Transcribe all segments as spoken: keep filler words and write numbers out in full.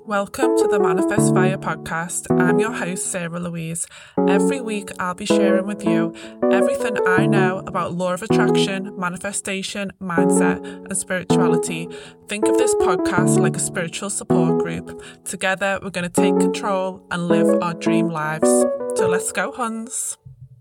Welcome to the Manifest Fire podcast. I'm your host, Sarah Louise. Every week, I'll be sharing with you everything I know about law of attraction, manifestation, mindset, and spirituality. Think of this podcast like a spiritual support group. Together, we're going to take control and live our dream lives. So let's go, Huns.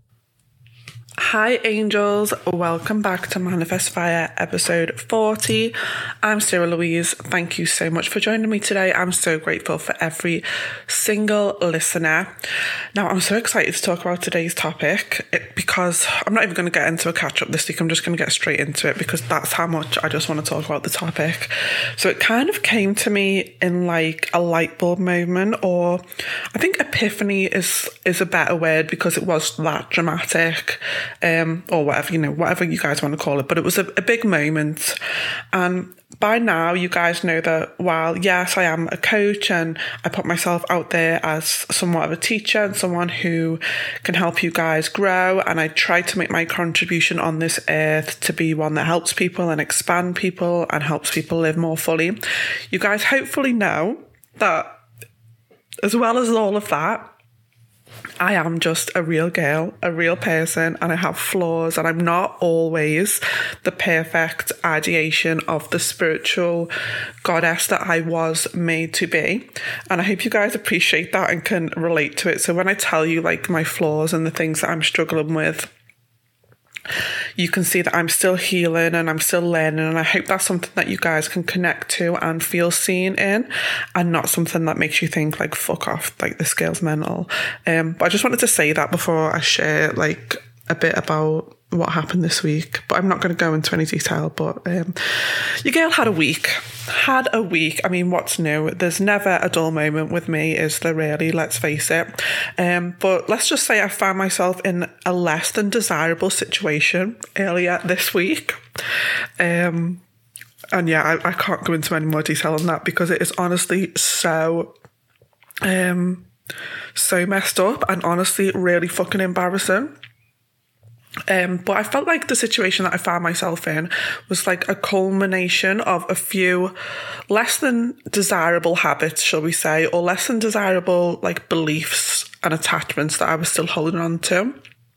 Hi angels, welcome back to Manifest Fire episode forty. I'm Sarah Louise. Thank you so much for joining me today. I'm so grateful for every single listener. Now I'm so excited to talk about today's topic because I'm not even going to get into a catch up this week. I'm just going to get straight into it because that's how much I just want to talk about the topic. So it kind of came to me in like a light bulb moment, or I think epiphany is is a better word because it was that dramatic. Um, or whatever, you know, whatever you guys want to call it. But it was a, a big moment. And by now, you guys know that while, yes, I am a coach and I put myself out there as somewhat of a teacher and someone who can help you guys grow. And I try to make my contribution on this earth to be one that helps people and expand people and helps people live more fully. You guys hopefully know that as well as all of that, I am just a real girl, a real person, and I have flaws, and I'm not always the perfect ideation of the spiritual goddess that I was made to be. And I hope you guys appreciate that and can relate to it. So when I tell you like my flaws and the things that I'm struggling with, you can see that I'm still healing and I'm still learning, and I hope that's something that you guys can connect to and feel seen in, and not something that makes you think like fuck off, like this girl's mental. Um, but I just wanted to say that before I share like a bit about what happened this week. But I'm not going to go into any detail. But um, your girl had a week. Had a week. I mean, what's new? There's never a dull moment with me, is there really? Let's face it. Um, but let's just say I found myself in a less than desirable situation earlier this week. Um, and yeah, I, I can't go into any more detail on that because it is honestly so, um, so messed up and honestly really fucking embarrassing. Um, but I felt like the situation that I found myself in was like a culmination of a few less than desirable habits, shall we say, or less than desirable like beliefs and attachments that I was still holding on to.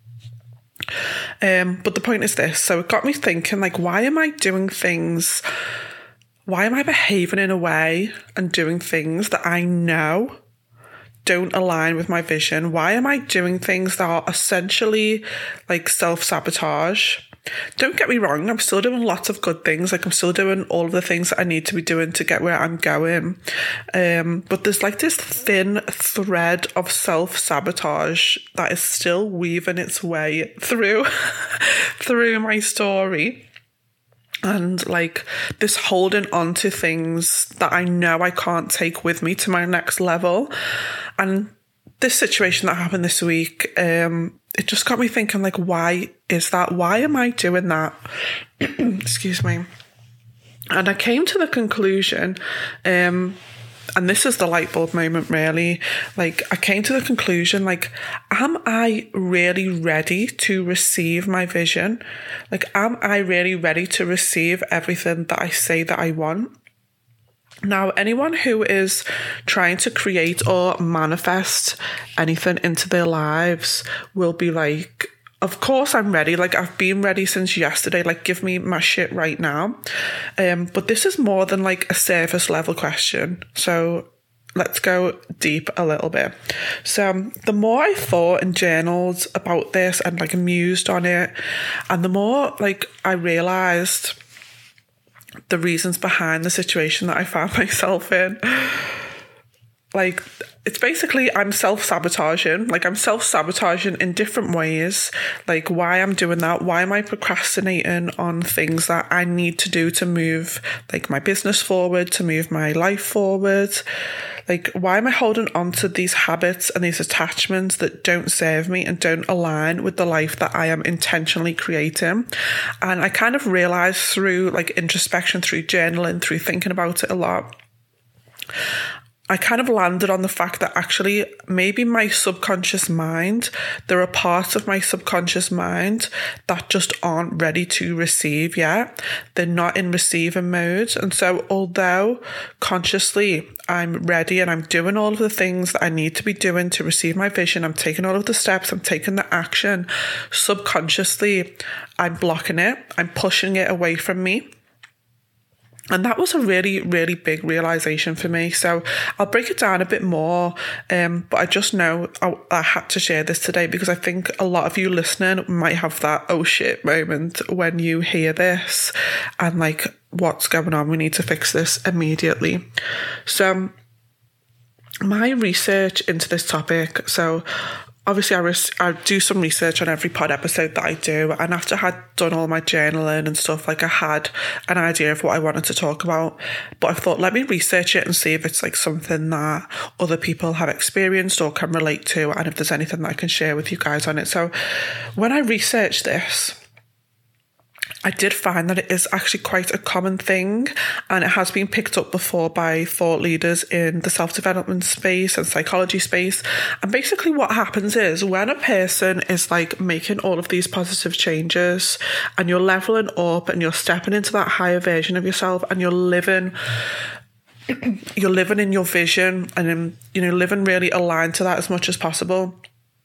Um, but the point is this. So it got me thinking, like, why am I doing things? Why am I behaving in a way and doing things that I know don't align with my vision? Why am I doing things that are essentially like self-sabotage? Don't get me wrong, I'm still doing lots of good things. Like I'm still doing all of the things that I need to be doing to get where I'm going. Um, but there's like this thin thread of self-sabotage that is still weaving its way through, through my story. And like this holding on to things that I know I can't take with me to my next level. And this situation that happened this week, um, it just got me thinking, like, why is that? Why am I doing that? Excuse me. And I came to the conclusion, um, and this is the light bulb moment really, like I came to the conclusion, like, am I really ready to receive my vision? Like, am I really ready to receive everything that I say that I want? Now, anyone who is trying to create or manifest anything into their lives will be like, of course I'm ready. Like I've been ready since yesterday. Like give me my shit right now. Um, but this is more than like a surface level question. So let's go deep a little bit. So um, the more I thought and journaled about this and like mused on it, and the more like I realised the reasons behind the situation that I found myself in, like it's basically I'm self-sabotaging. Like I'm self-sabotaging in different ways. Like why I'm doing that, why am I procrastinating on things that I need to do to move like my business forward, to move my life forward? Like why am I holding on to these habits and these attachments that don't serve me and don't align with the life that I am intentionally creating? And I kind of realized through like introspection, through journaling, through thinking about it a lot, I kind of landed on the fact that actually maybe my subconscious mind, there are parts of my subconscious mind that just aren't ready to receive yet. They're not in receiving mode. And so although consciously I'm ready and I'm doing all of the things that I need to be doing to receive my vision, I'm taking all of the steps, I'm taking the action, subconsciously I'm blocking it, I'm pushing it away from me. And that was a really, really big realization for me. So I'll break it down a bit more. Um, but I just know I, I had to share this today because I think a lot of you listening might have that oh shit moment when you hear this and like, what's going on? We need to fix this immediately. So my research into this topic, so obviously I, res- I do some research on every pod episode that I do, and after I had done all my journaling and stuff, like I had an idea of what I wanted to talk about, but I thought let me research it and see if it's like something that other people have experienced or can relate to, and if there's anything that I can share with you guys on it. So when I researched this, I did find that it is actually quite a common thing, and it has been picked up before by thought leaders in the self-development space and psychology space. And basically what happens is when a person is like making all of these positive changes and you're leveling up and you're stepping into that higher version of yourself and you're living you're living in your vision and in, you know, living really aligned to that as much as possible,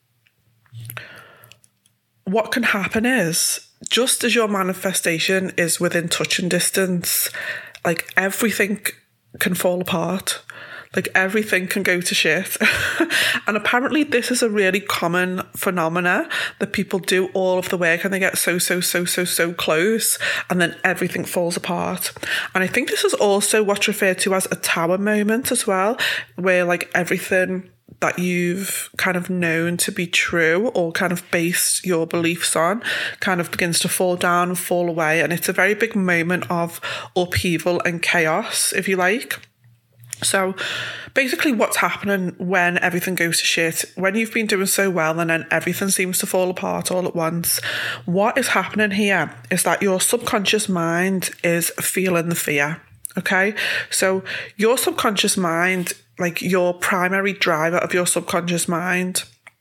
what can happen is, just as your manifestation is within touching distance, like everything can fall apart. Like everything can go to shit. And apparently this is a really common phenomena that people do all of the work and they get so, so, so, so, so close and then everything falls apart. And I think this is also what's referred to as a tower moment as well, where like everything that you've kind of known to be true or kind of based your beliefs on kind of begins to fall down and fall away. And it's a very big moment of upheaval and chaos, if you like. So basically what's happening when everything goes to shit, when you've been doing so well and then everything seems to fall apart all at once, what is happening here is that your subconscious mind is feeling the fear. Okay, so your subconscious mind, like your primary driver of your subconscious mind,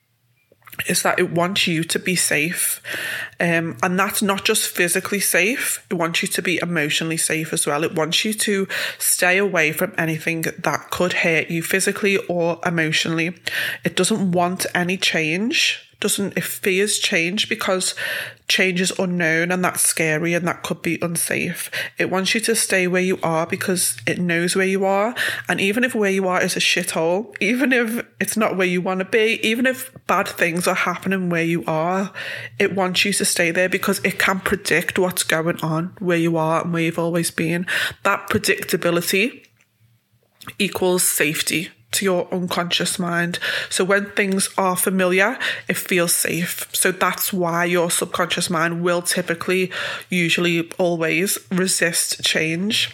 is that it wants you to be safe. Um, and that's not just physically safe. It wants you to be emotionally safe as well. It wants you to stay away from anything that could hurt you physically or emotionally. It doesn't want any change. Doesn't, it fears change because change is unknown and that's scary and that could be unsafe. It wants you to stay where you are because it knows where you are. And even if where you are is a shithole, even if it's not where you want to be, even if bad things are happening where you are, it wants you to stay there because it can predict what's going on where you are and where you've always been. That predictability equals safety to your unconscious mind. So when things are familiar, it feels safe. So that's why your subconscious mind will typically, usually always resist change.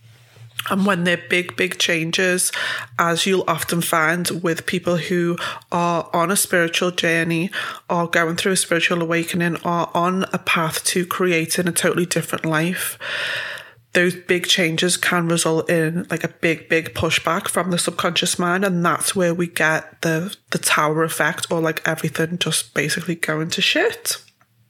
And when they're big, big changes, as you'll often find with people who are on a spiritual journey, are going through a spiritual awakening, are on a path to creating a totally different life, those big changes can result in like a big, big pushback from the subconscious mind. And that's where we get the, the tower effect, or like everything just basically going to shit.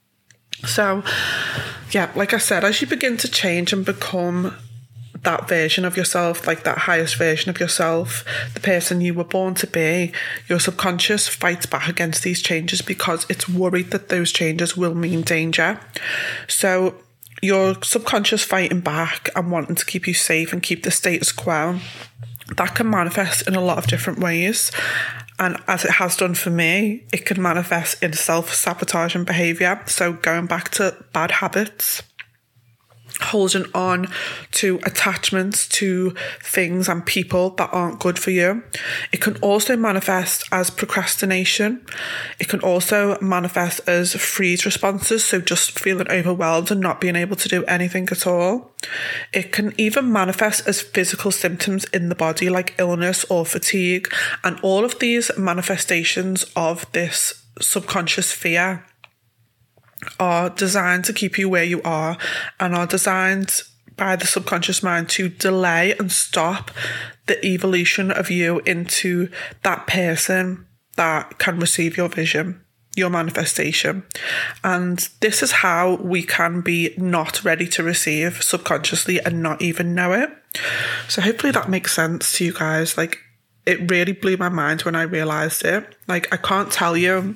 So yeah, like I said, as you begin to change and become that version of yourself, like that highest version of yourself, the person you were born to be, your subconscious fights back against these changes because it's worried that those changes will mean danger. So your subconscious fighting back and wanting to keep you safe and keep the status quo, that can manifest in a lot of different ways. And as it has done for me, it can manifest in self-sabotaging behaviour. So going back to bad habits, holding on to attachments to things and people that aren't good for you. It can also manifest as procrastination. It can also manifest as freeze responses, so just feeling overwhelmed and not being able to do anything at all. It can even manifest as physical symptoms in the body, like illness or fatigue. And all of these manifestations of this subconscious fear are designed to keep you where you are and are designed by the subconscious mind to delay and stop the evolution of you into that person that can receive your vision, your manifestation. And this is how we can be not ready to receive subconsciously and not even know it. So hopefully that makes sense to you guys. Like, it really blew my mind when I realised it. Like, I can't tell you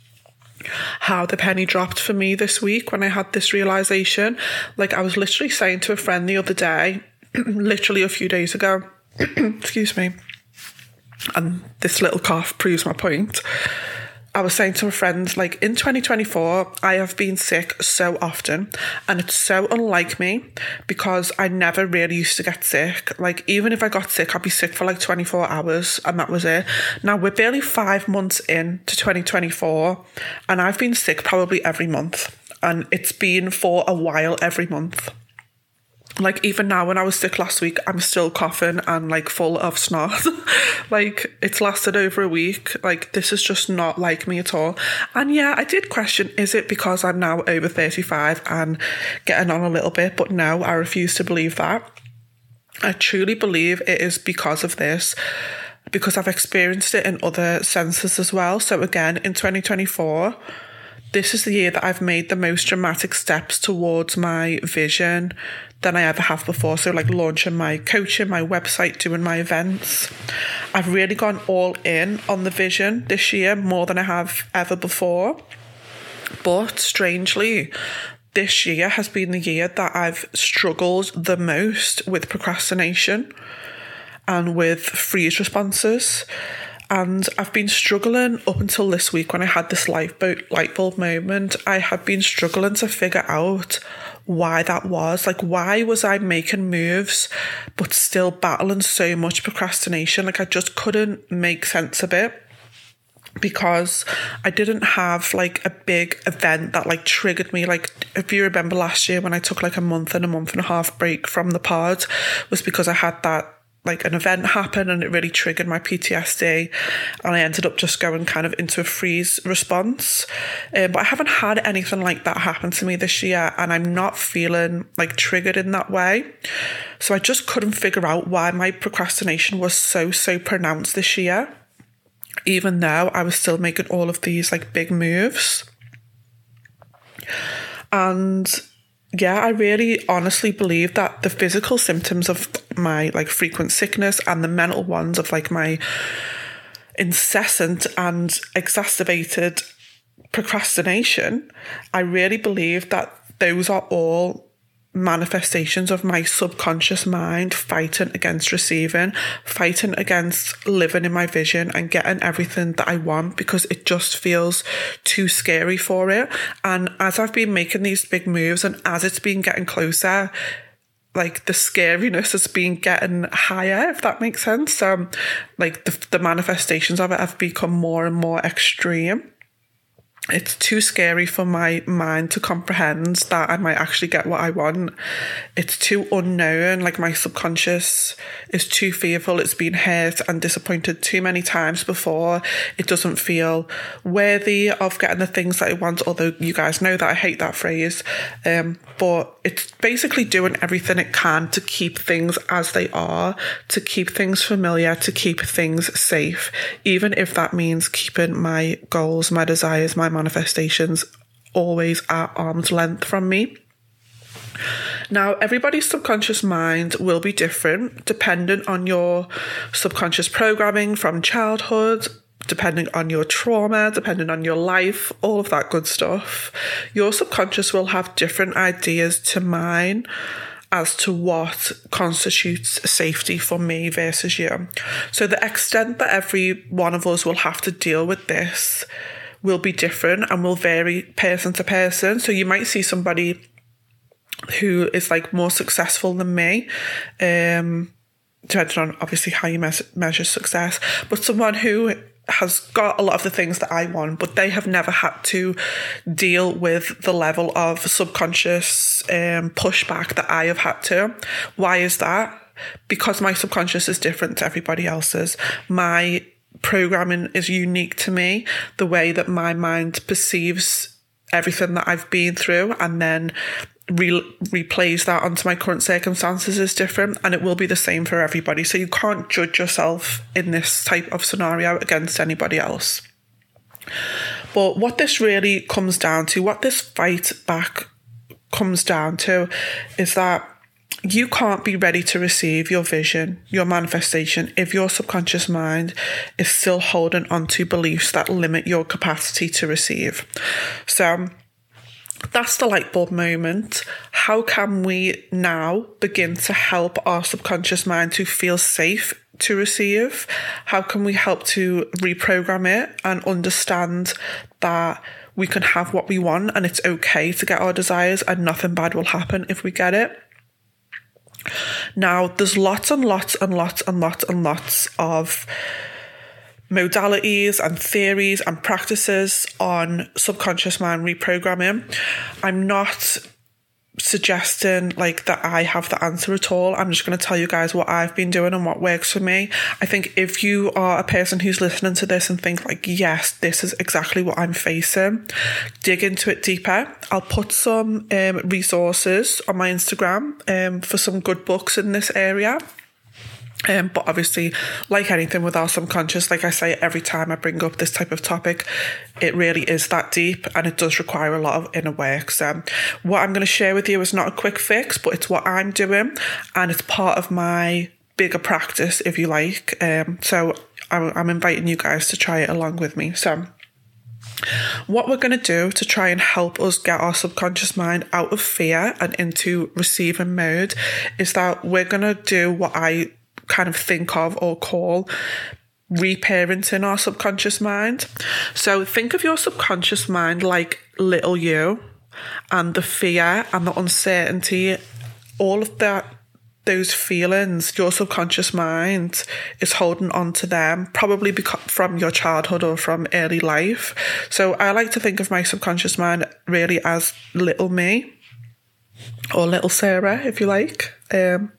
how the penny dropped for me this week when I had this realisation. Like, I was literally saying to a friend the other day, literally a few days ago, excuse me, and this little cough proves my point. I was saying to a friend, like, in twenty twenty-four, I have been sick so often, and it's so unlike me because I never really used to get sick. Like, even if I got sick, I'd be sick for like twenty-four hours and that was it. Now we're barely five months into twenty twenty-four and I've been sick probably every month, and it's been for a while every month. Like, even now when I was sick last week, I'm still coughing and like full of snot. Like, it's lasted over a week. Like, this is just not like me at all. And yeah, I did question, is it because I'm now over thirty-five and getting on a little bit? But no, I refuse to believe that. I truly believe it is because of this, because I've experienced it in other senses as well. So again, in twenty twenty-four, this is the year that I've made the most dramatic steps towards my vision than I ever have before. So like launching my coaching, my website, doing my events. I've really gone all in on the vision this year, more than I have ever before. But strangely, this year has been the year that I've struggled the most with procrastination and with freeze responses. And I've been struggling up until this week when I had this light bulb moment. I had been struggling to figure out why that was. Like, why was I making moves but still battling so much procrastination? Like, I just couldn't make sense of it, because I didn't have like a big event that like triggered me. Like, if you remember last year when I took like a month and a month and a half break from the pod, was because I had that like an event happen and it really triggered my P T S D, and I ended up just going kind of into a freeze response. Um, but I haven't had anything like that happen to me this year, and I'm not feeling like triggered in that way. So I just couldn't figure out why my procrastination was so, so pronounced this year, even though I was still making all of these like big moves. And yeah, I really honestly believe that the physical symptoms of my like frequent sickness and the mental ones of like my incessant and exacerbated procrastination, I really believe that those are all manifestations of my subconscious mind fighting against receiving, fighting against living in my vision and getting everything that I want, because it just feels too scary for it. And as I've been making these big moves and as it's been getting closer, like the scariness has been getting higher, if that makes sense. So um, like the, the manifestations of it have become more and more extreme. It's too scary for my mind to comprehend that I might actually get what I want. It's too unknown. Like, my subconscious is too fearful. It's been hurt and disappointed too many times before. It doesn't feel worthy of getting the things that I want, although you guys know that I hate that phrase. Um, but it's basically doing everything it can to keep things as they are, to keep things familiar, to keep things safe, even if that means keeping my goals, my desires, my manifestations always at arm's length from me. Now, everybody's subconscious mind will be different dependent on your subconscious programming from childhood, depending on your trauma, depending on your life, all of that good stuff. Your subconscious will have different ideas to mine as to what constitutes safety for me versus you. So the extent that every one of us will have to deal with this will be different and will vary person to person. So you might see somebody who is like more successful than me, um, depending on obviously how you mes- measure success, but someone who has got a lot of the things that I want, but they have never had to deal with the level of subconscious um, pushback that I have had to. Why is that? Because my subconscious is different to everybody else's. My programming is unique to me, the way that my mind perceives everything that I've been through and then re- replays that onto my current circumstances is different, and it will be the same for everybody. So you can't judge yourself in this type of scenario against anybody else. But what this really comes down to, what this fight back comes down to, is that you can't be ready to receive your vision, your manifestation, if your subconscious mind is still holding on to beliefs that limit your capacity to receive. So that's the light bulb moment. How can we now begin to help our subconscious mind to feel safe to receive? How can we help to reprogram it and understand that we can have what we want and it's okay to get our desires and nothing bad will happen if we get it? Now, there's lots and lots and lots and lots and lots of modalities and theories and practices on subconscious mind reprogramming. I'm not suggesting like that I have the answer at all. I'm just going to tell you guys what I've been doing and what works for me. I think if you are a person who's listening to this and think like, yes, this is exactly what I'm facing, dig into it deeper. I'll put some um, resources on my Instagram um, for some good books in this area. Um, but obviously, like anything with our subconscious, like I say every time I bring up this type of topic, it really is that deep and it does require a lot of inner work. So what I'm going to share with you is not a quick fix, but it's what I'm doing and it's part of my bigger practice, if you like. Um, so I'm, I'm inviting you guys to try it along with me. So what we're going to do to try and help us get our subconscious mind out of fear and into receiving mode is that we're going to do what I kind of think of or call reparenting our subconscious mind. So think of your subconscious mind like little you, and the fear and the uncertainty, all of that, those feelings, your subconscious mind is holding on to them, probably because from your childhood or from early life. So I like to think of my subconscious mind really as little me, or little Sarah, if you like. Um,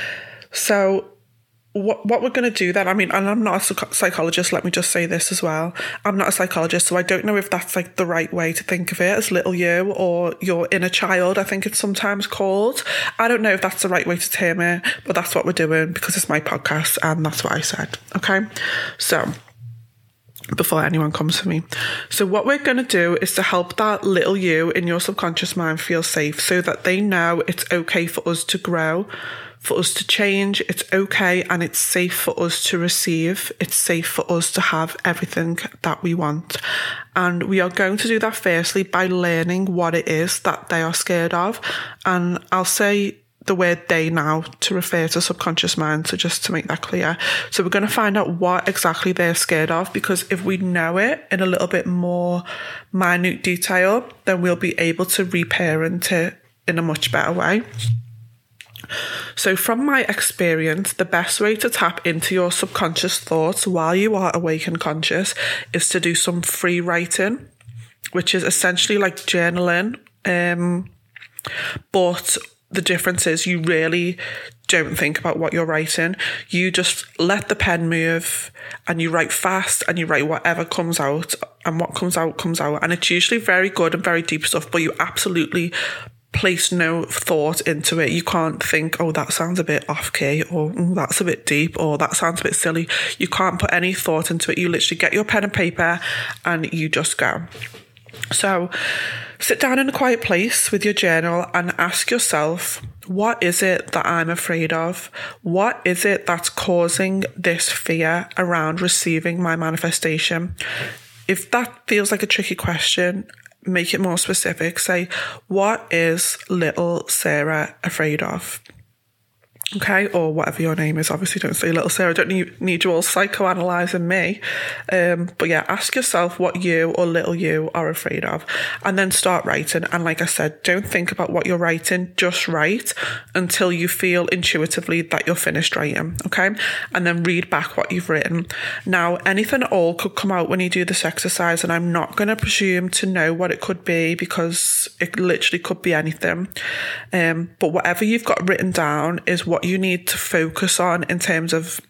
so What what we're going to do then, I mean, and I'm not a psychologist, let me just say this as well. I'm not a psychologist, so I don't know if that's like the right way to think of it, as little you or your inner child, I think it's sometimes called. I don't know if that's the right way to term it, but that's what we're doing because it's my podcast and that's what I said. Okay, so before anyone comes for me. So what we're going to do is to help that little you in your subconscious mind feel safe so that they know it's okay for us to grow, for us to change, it's okay, and it's safe for us to receive. It's safe for us to have everything that we want. And we are going to do that firstly by learning what it is that they are scared of. And I'll say the word they now to refer to subconscious mind, so just to make that clear. So we're going to find out what exactly they're scared of, because if we know it in a little bit more minute detail, then we'll be able to reparent it in a much better way. So from my experience, the best way to tap into your subconscious thoughts while you are awake and conscious is to do some free writing, which is essentially like journaling. Um, but the difference is you really don't think about what you're writing. You just let the pen move and you write fast and you write whatever comes out, and what comes out comes out. And it's usually very good and very deep stuff, but you absolutely place no thought into it. You can't think, oh, that sounds a bit off key, or oh, that's a bit deep, or that sounds a bit silly. You can't put any thought into it. You literally get your pen and paper and you just go. So sit down in a quiet place with your journal and ask yourself, what is it that I'm afraid of? What is it that's causing this fear around receiving my manifestation? If that feels like a tricky question, make it more specific. Say, what is little Sarah afraid of? Okay, or whatever your name is. Obviously, don't say little Sarah. I don't need, need you all psychoanalyzing me. Um, but yeah, ask yourself what you or little you are afraid of, and then start writing. And like I said, don't think about what you're writing. Just write until you feel intuitively that you're finished writing. Okay, and then read back what you've written. Now, anything at all could come out when you do this exercise, and I'm not going to presume to know what it could be because it literally could be anything. Um, but whatever you've got written down is what you need to focus on in terms of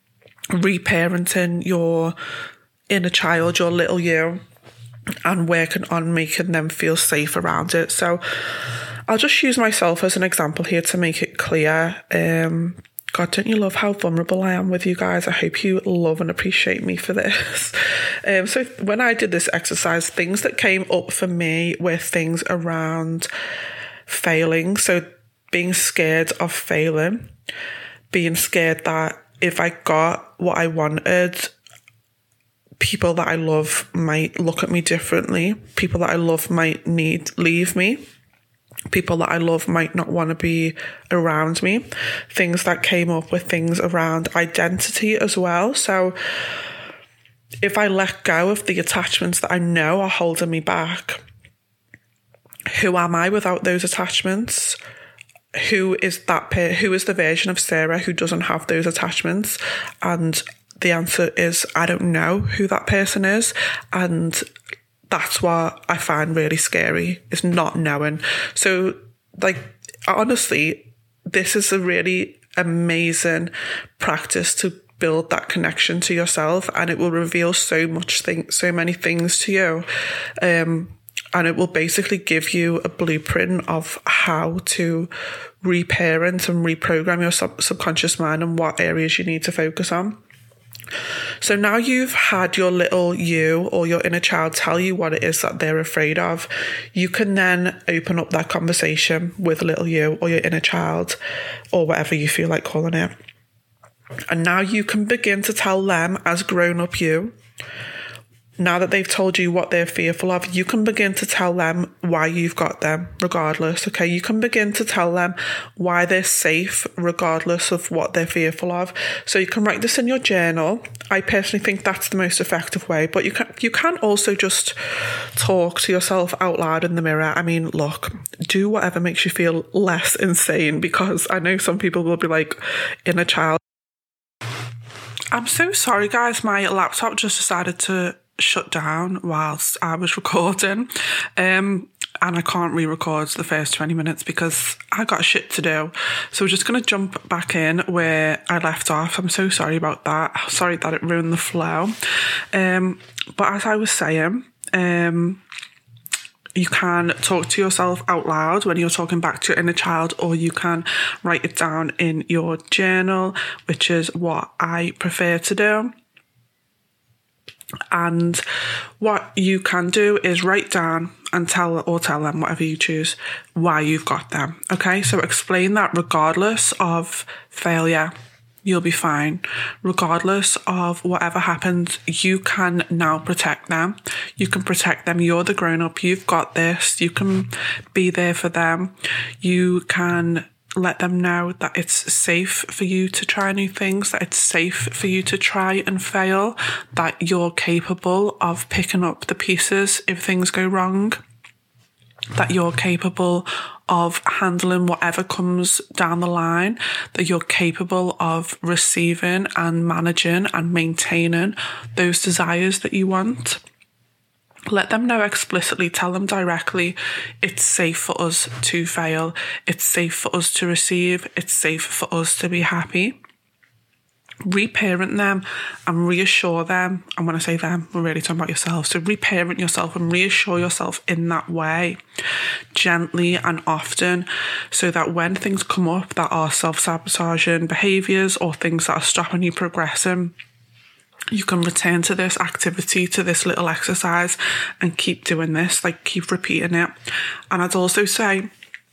reparenting your inner child, your little you, and working on making them feel safe around it. So I'll just use myself as an example here to make it clear. Um, God, don't you love how vulnerable I am with you guys? I hope you love and appreciate me for this. Um, so when I did this exercise, things that came up for me were things around failing. So being scared of failing, being scared that if I got what I wanted, people that I love might look at me differently. People that I love might need leave me. People that I love might not want to be around me. Things that came up with things around identity as well. So if I let go of the attachments that I know are holding me back, who am I without those attachments? Who is that? Per- who is the version of Sarah who doesn't have those attachments? And the answer is, I don't know who that person is. And that's what I find really scary, is not knowing. So, like, honestly, this is a really amazing practice to build that connection to yourself, and it will reveal so much thing, so many things to you. Um, and it will basically give you a blueprint of how to reparent and reprogram your sub- subconscious mind and what areas you need to focus on. So now you've had your little you or your inner child tell you what it is that they're afraid of, you can then open up that conversation with little you or your inner child or whatever you feel like calling it. And now you can begin to tell them, as grown-up you, now that they've told you what they're fearful of, you can begin to tell them why you've got them regardless, okay? You can begin to tell them why they're safe regardless of what they're fearful of. So you can write this in your journal. I personally think that's the most effective way, but you can, you can also just talk to yourself out loud in the mirror. I mean, look, do whatever makes you feel less insane, because I know some people will be like, inner child. I'm so sorry, guys. My laptop just decided to shut down whilst I was recording, um, and I can't re-record the first twenty minutes because I got shit to do. So we're just going to jump back in where I left off. I'm so sorry about that. Sorry that it ruined the flow. Um, but as I was saying, um, you can talk to yourself out loud when you're talking back to your inner child, or you can write it down in your journal, which is what I prefer to do. And what you can do is write down and tell or tell them, whatever you choose, why you've got them. Okay, so explain that regardless of failure, you'll be fine. Regardless of whatever happens, you can now protect them. You can protect them. You're the grown-up. You've got this. You can be there for them. You can let them know that it's safe for you to try new things, that it's safe for you to try and fail, that you're capable of picking up the pieces if things go wrong, that you're capable of handling whatever comes down the line, that you're capable of receiving and managing and maintaining those desires that you want. Let them know explicitly, tell them directly, it's safe for us to fail, it's safe for us to receive, it's safe for us to be happy. Reparent them and reassure them, and when I say them, we're really talking about yourself, so reparent yourself and reassure yourself in that way, gently and often, so that when things come up that are self-sabotaging behaviours or things that are stopping you progressing, you can return to this activity, to this little exercise, and keep doing this, like keep repeating it. And I'd also say,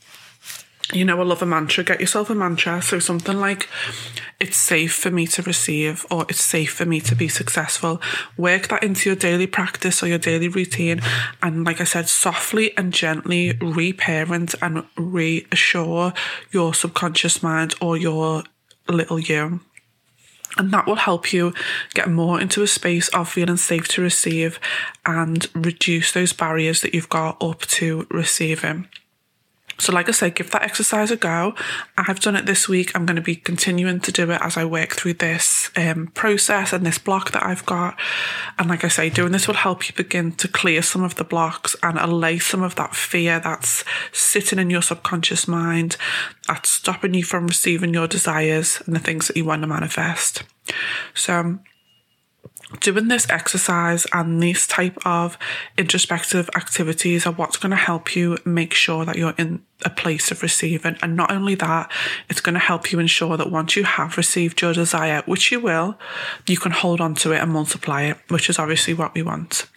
you know, I love a mantra. Get yourself a mantra. So something like, it's safe for me to receive, or it's safe for me to be successful. Work that into your daily practice or your daily routine. And like I said, softly and gently reparent and reassure your subconscious mind or your little you. And that will help you get more into a space of feeling safe to receive and reduce those barriers that you've got up to receiving. So like I said, give that exercise a go. I've done it this week. I'm going to be continuing to do it as I work through this um, process and this block that I've got. And like I say, doing this will help you begin to clear some of the blocks and allay some of that fear that's sitting in your subconscious mind, that's stopping you from receiving your desires and the things that you want to manifest. So doing this exercise and these type of introspective activities are what's going to help you make sure that you're in a place of receiving. And not only that, it's going to help you ensure that once you have received your desire, which you will, you can hold on to it and multiply it, which is obviously what we want.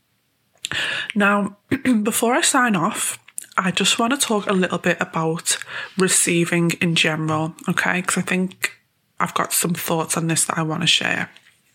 Now, before I sign off, I just want to talk a little bit about receiving in general, okay? Because I think I've got some thoughts on this that I want to share.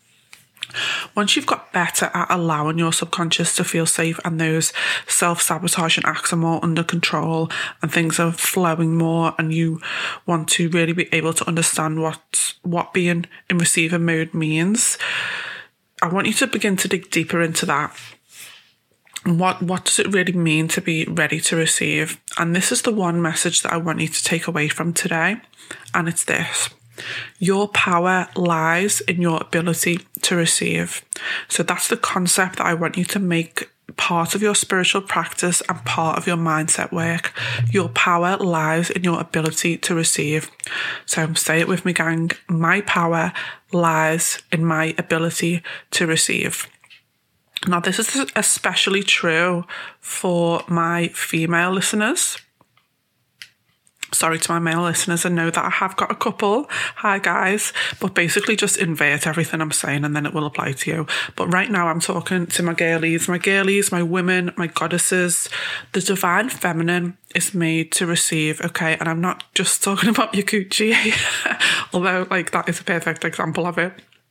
Once you've got better at allowing your subconscious to feel safe and those self-sabotaging acts are more under control and things are flowing more, and you want to really be able to understand what what being in receiving mode means, I want you to begin to dig deeper into that. What what does it really mean to be ready to receive? And this is the one message that I want you to take away from today, and it's this. Your power lies in your ability to receive. So that's the concept that I want you to make part of your spiritual practice and part of your mindset work. Your power lies in your ability to receive. So say it with me, gang. My power lies in my ability to receive. Now, this is especially true for my female listeners. Sorry to my male listeners, I know that I have got a couple. Hi guys. But basically just invert everything I'm saying and then it will apply to you. But right now I'm talking to my girlies, my girlies, my women, my goddesses. The divine feminine is made to receive, okay? And I'm not just talking about your coochie, although like that is a perfect example of it.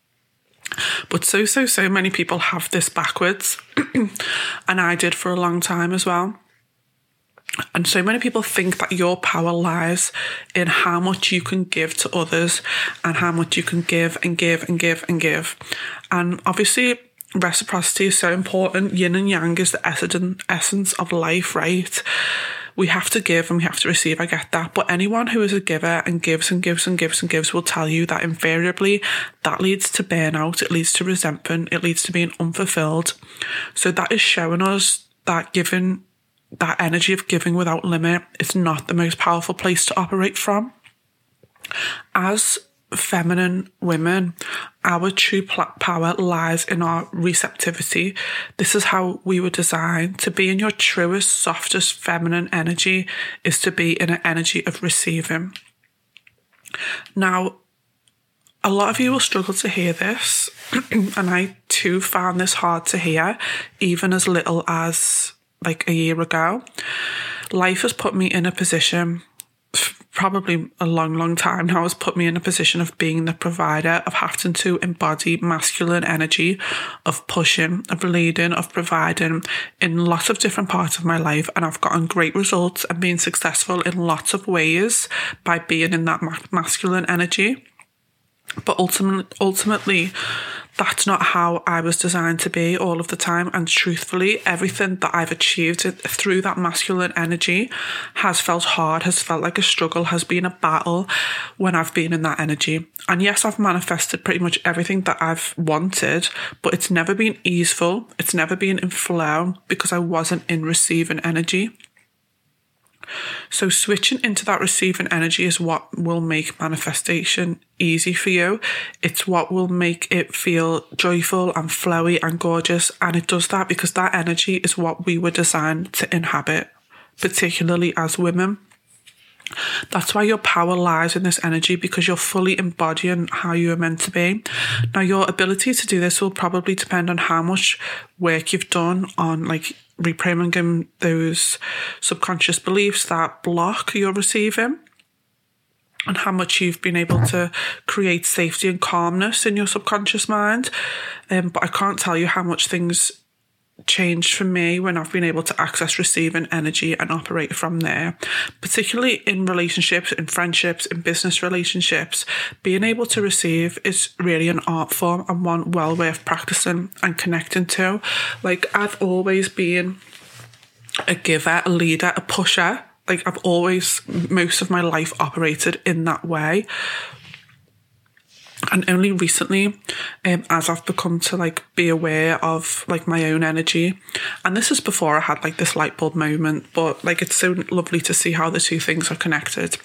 But so, so, so many people have this backwards. And I did for a long time as well. And so many people think that your power lies in how much you can give to others and how much you can give and give and give and give. And obviously, reciprocity is so important. Yin and yang is the essence of life, right? We have to give and we have to receive, I get that. But anyone who is a giver and gives and gives and gives and gives will tell you that invariably that leads to burnout, it leads to resentment, it leads to being unfulfilled. So that is showing us that giving, that energy of giving without limit is not the most powerful place to operate from. As feminine women, our true power lies in our receptivity. This is how we were designed. To be in your truest, softest feminine energy is to be in an energy of receiving. Now, a lot of you will struggle to hear this, and I too found this hard to hear, even as little as like a year ago. Life has put me in a position, probably a long, long time now, has put me in a position of being the provider, of having to embody masculine energy, of pushing, of leading, of providing in lots of different parts of my life. And I've gotten great results and been successful in lots of ways by being in that ma- masculine energy. But ultimately, ultimately, that's not how I was designed to be all of the time. And truthfully, everything that I've achieved through that masculine energy has felt hard, has felt like a struggle, has been a battle when I've been in that energy. And yes, I've manifested pretty much everything that I've wanted, but it's never been easeful. It's never been in flow because I wasn't in receiving energy. So switching into that receiving energy is what will make manifestation easy for you. It's what will make it feel joyful and flowy and gorgeous. And it does that because that energy is what we were designed to inhabit, particularly as women. That's why your power lies in this energy, because you're fully embodying how you are meant to be. Now, your ability to do this will probably depend on how much work you've done on like reprogramming those subconscious beliefs that block your receiving, and how much you've been able to create safety and calmness in your subconscious mind. Um, but I can't tell you how much things changed for me when I've been able to access receiving energy and operate from there, particularly in relationships, in friendships, in business relationships. Being able to receive is really an art form and one well worth practicing and connecting to. Like, I've always been a giver, a leader, a pusher. Like, I've always, most of my life, operated in that way. And only recently, um, as I've become to like be aware of like my own energy, and this is before I had like this light bulb moment, but like it's so lovely to see how the two things are connected.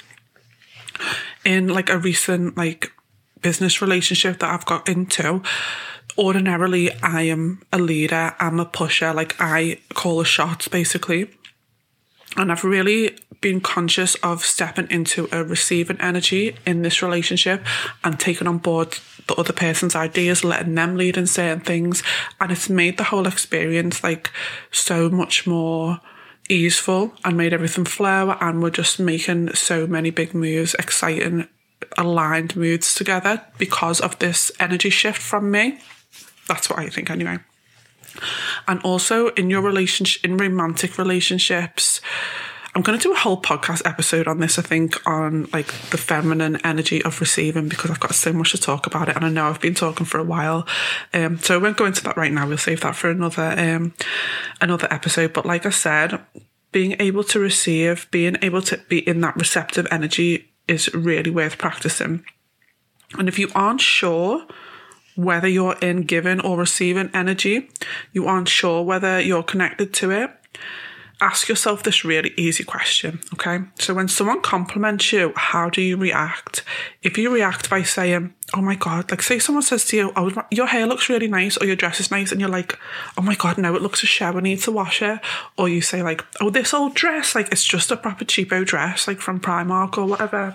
In like a recent like business relationship that I've got into, ordinarily I am a leader, I'm a pusher, like I call the shots basically. And I've really been conscious of stepping into a receiving energy in this relationship and taking on board the other person's ideas, letting them lead in certain things. And it's made the whole experience like so much more easeful and made everything flow. And we're just making so many big moves, exciting, aligned moves together because of this energy shift from me. That's what I think anyway. And also in your relationship, in romantic relationships, I'm going to do a whole podcast episode on this, I think, on like the feminine energy of receiving, because I've got so much to talk about it and I know I've been talking for a while. Um, so I won't go into that right now. We'll save that for another um, another episode. But like I said, being able to receive, being able to be in that receptive energy is really worth practicing. And if you aren't sure whether you're in giving or receiving energy, you aren't sure whether you're connected to it, ask yourself this really easy question, okay? So when someone compliments you, how do you react? If you react by saying, oh my God, like say someone says to you, oh, your hair looks really nice, or your dress is nice, and you're like, oh my God, no, it looks a show, I need to wash it. Or you say like, oh, this old dress, like it's just a proper cheapo dress, like from Primark or whatever.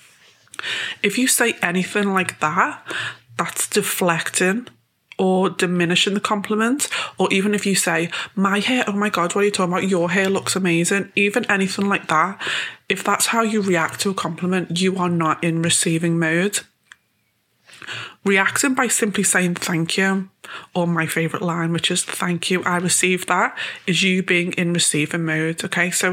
If you say anything like that, that's deflecting or diminishing the compliment. Or even if you say, my hair, oh my God, what are you talking about? Your hair looks amazing. Even anything like that. If that's how you react to a compliment, you are not in receiving mode. Reacting by simply saying thank you, or my favourite line, which is thank you, I received that, is you being in receiving mode. Okay, so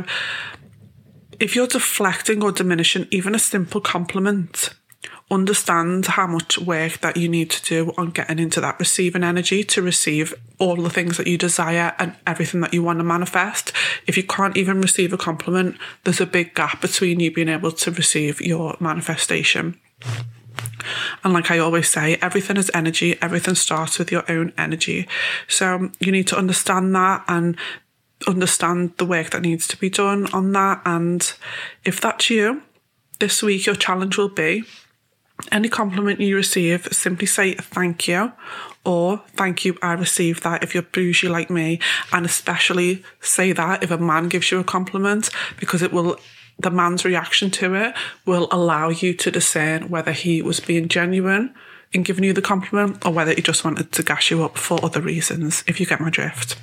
if you're deflecting or diminishing even a simple compliment, understand how much work that you need to do on getting into that receiving energy to receive all the things that you desire and everything that you want to manifest. If you can't even receive a compliment, there's a big gap between you being able to receive your manifestation. And like I always say, everything is energy. Everything starts with your own energy. So you need to understand that and understand the work that needs to be done on that. And if that's you, this week your challenge will be, any compliment you receive, simply say thank you, or thank you, I received that if you're bougie like me. And especially say that if a man gives you a compliment, because it will, the man's reaction to it will allow you to discern whether he was being genuine in giving you the compliment or whether he just wanted to gas you up for other reasons, if you get my drift.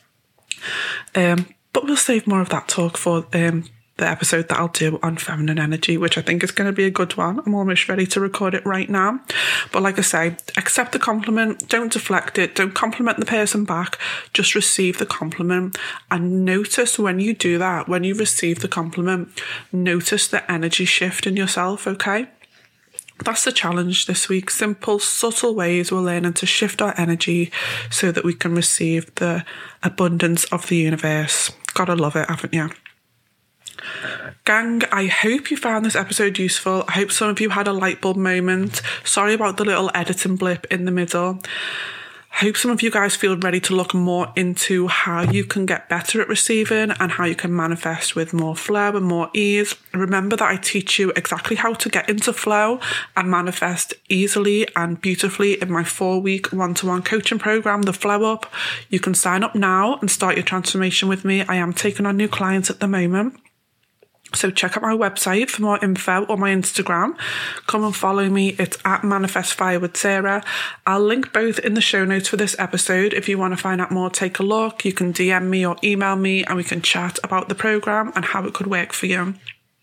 Um, but we'll save more of that talk for um, the episode that I'll do on feminine energy, which I think is going to be a good one. I'm almost ready to record it right now. But like I say, accept the compliment, don't deflect it, don't compliment the person back, just receive the compliment. And notice when you do that, when you receive the compliment, notice the energy shift in yourself, okay? That's the challenge this week. Simple, subtle ways we're learning to shift our energy so that we can receive the abundance of the universe. Gotta love it, haven't you? Gang, I hope you found this episode useful. I hope some of you had a light bulb moment. Sorry about the little editing blip in the middle. I hope some of you guys feel ready to look more into how you can get better at receiving and how you can manifest with more flow and more ease. Remember that I teach you exactly how to get into flow and manifest easily and beautifully in my four-week one-to-one coaching program, The Flow Up. You can sign up now and start your transformation with me. I am taking on new clients at the moment. So check out my website for more info, or my Instagram. Come and follow me. It's at Manifest Fire with Sarah. I'll link both in the show notes for this episode. If you want to find out more, take a look. You can D M me or email me and we can chat about the program and how it could work for you.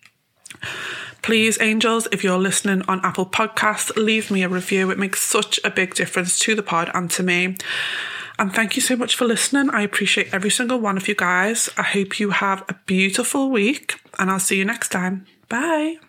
Please, angels, if you're listening on Apple Podcasts, leave me a review. It makes such a big difference to the pod and to me. And thank you so much for listening. I appreciate every single one of you guys. I hope you have a beautiful week and I'll see you next time. Bye.